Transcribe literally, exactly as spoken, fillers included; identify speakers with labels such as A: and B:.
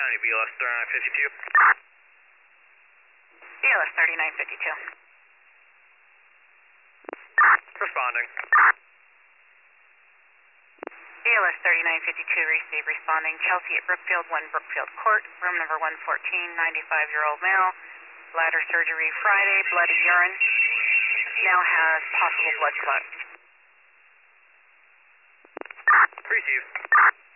A: ninety, B L S thirty-nine fifty-two.
B: B L S thirty-nine fifty-two.
A: Responding.
B: B L S thirty-nine fifty-two, receive responding. Chelsea at Brookfield, one Brookfield Court, room number one fourteen, ninety-five-year-old male, bladder surgery Friday, bloody urine, now has possible blood clot.
A: Received.